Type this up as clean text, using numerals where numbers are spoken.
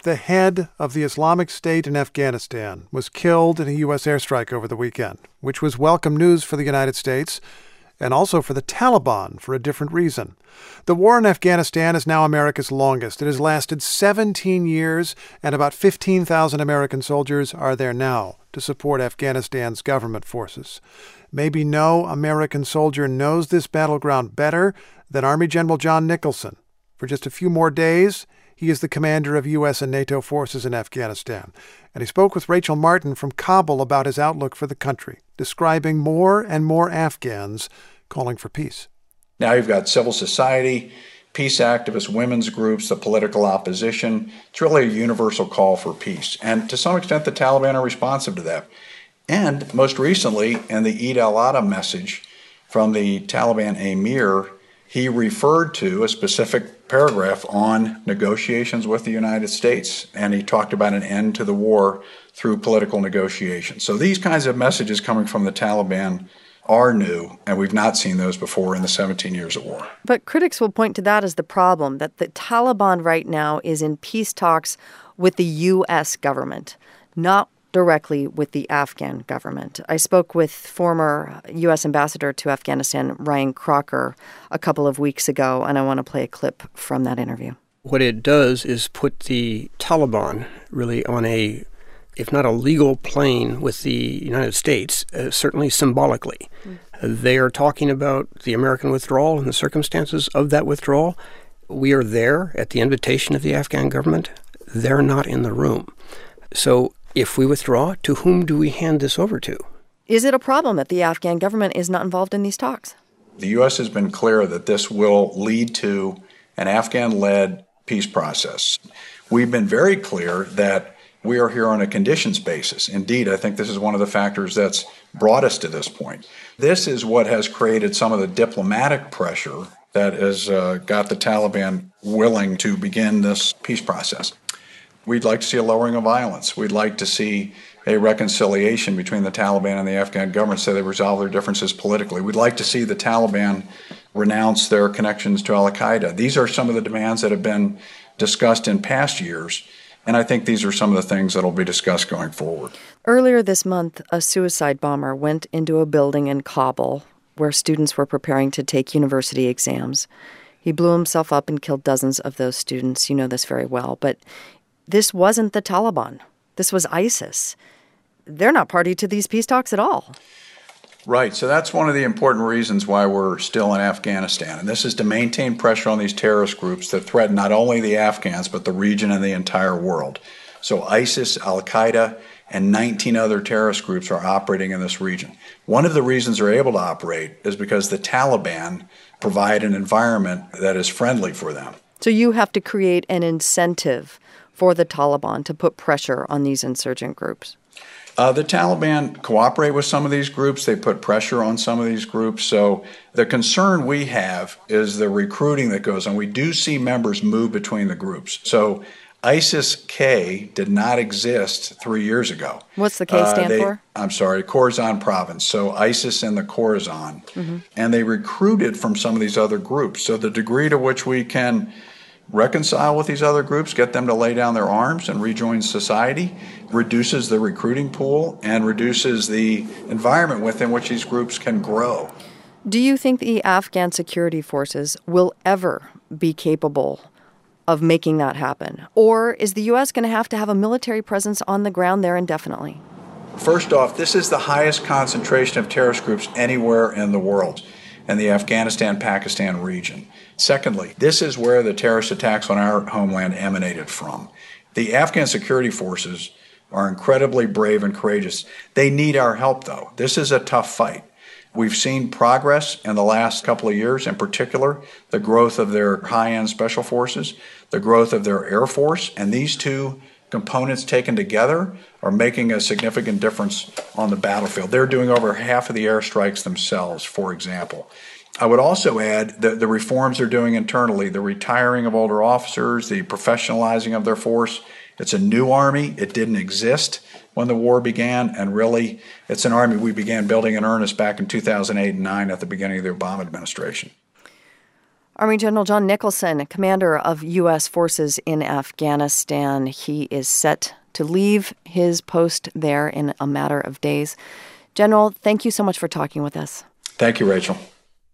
the head of the Islamic State in Afghanistan, was killed in a U.S. airstrike over the weekend, which was welcome news for the United States and also for the Taliban for a different reason. The war in Afghanistan is now America's longest. It has lasted 17 years, and about 15,000 American soldiers are there now to support Afghanistan's government forces. Maybe no American soldier knows this battleground better than Army General John Nicholson. For just a few more days, he is the commander of U.S. and NATO forces in Afghanistan. And he spoke with Rachel Martin from Kabul about his outlook for the country, describing more and more Afghans calling for peace. Now you've got civil society, peace activists, women's groups, the political opposition. It's really a universal call for peace. And to some extent, the Taliban are responsive to that. And most recently, in the Eid al-Adha message from the Taliban emir, he referred to a specific paragraph on negotiations with the United States, and he talked about an end to the war through political negotiations. So these kinds of messages coming from the Taliban are new, and we've not seen those before in the 17 years of war. But critics will point to that as the problem, that the Taliban right now is in peace talks with the U.S. government, not directly with the Afghan government. I spoke with former U.S. Ambassador to Afghanistan, Ryan Crocker, a couple of weeks ago, and I want to play a clip from that interview. What it does is put the Taliban really on a, if not a legal plane with the United States, certainly symbolically. They are talking about the American withdrawal and the circumstances of that withdrawal. We are there at the invitation of the Afghan government. They're not in the room. So if we withdraw, to whom do we hand this over to? Is it a problem that the Afghan government is not involved in these talks? The U.S. has been clear that this will lead to an Afghan-led peace process. We've been very clear that we are here on a conditions basis. Indeed, I think this is one of the factors that's brought us to this point. This is what has created some of the diplomatic pressure that has got the Taliban willing to begin this peace process. We'd like to see a lowering of violence. We'd like to see a reconciliation between the Taliban and the Afghan government so they resolve their differences politically. We'd like to see the Taliban renounce their connections to al-Qaeda. These are some of the demands that have been discussed in past years, and I think these are some of the things that will be discussed going forward. Earlier this month, a suicide bomber went into a building in Kabul where students were preparing to take university exams. He blew himself up and killed dozens of those students. You know this very well, but this wasn't the Taliban. This was ISIS. They're not party to these peace talks at all. Right. So that's one of the important reasons why we're still in Afghanistan. And this is to maintain pressure on these terrorist groups that threaten not only the Afghans, but the region and the entire world. So ISIS, al-Qaeda, and 19 other terrorist groups are operating in this region. One of the reasons they're able to operate is because the Taliban provide an environment that is friendly for them. So you have to create an incentive for the Taliban to put pressure on these insurgent groups? The Taliban cooperate with some of these groups. They put pressure on some of these groups. So the concern we have is the recruiting that goes on. We do see members move between the groups. So ISIS-K did not exist 3 years ago. What's the K stand for? I'm sorry, Khorasan province. So ISIS in the Khorasan. Mm-hmm. And they recruited from some of these other groups. So the degree to which we can reconcile with these other groups, get them to lay down their arms and rejoin society, reduces the recruiting pool and reduces the environment within which these groups can grow. Do you think the Afghan security forces will ever be capable of making that happen? Or is the U.S. going to have a military presence on the ground there indefinitely? First off, this is the highest concentration of terrorist groups anywhere in the world, in the Afghanistan-Pakistan region. Secondly, this is where the terrorist attacks on our homeland emanated from. The Afghan security forces are incredibly brave and courageous. They need our help, though. This is a tough fight. We've seen progress in the last couple of years, in particular, the growth of their high-end special forces, the growth of their Air Force, and these two components taken together are making a significant difference on the battlefield. They're doing over half of the airstrikes themselves, for example. I would also add the reforms they're doing internally, the retiring of older officers, the professionalizing of their force. It's a new army. It didn't exist when the war began, and really, it's an army we began building in earnest back in 2008 and 2009 at the beginning of the Obama administration. Army General John Nicholson, commander of U.S. forces in Afghanistan. He is set to leave his post there in a matter of days. General, thank you so much for talking with us. Thank you, Rachel.